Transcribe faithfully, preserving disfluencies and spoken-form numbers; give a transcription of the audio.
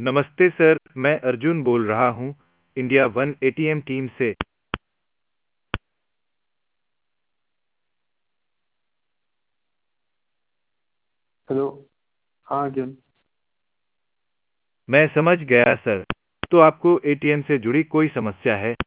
नमस्ते सर, मैं अर्जुन बोल रहा हूँ, इंडिया वन एटीएम टीम से। हेलो। हाँ अर्जुन। मैं समझ गया सर। तो आपको एटीएम से जुड़ी कोई समस्या है?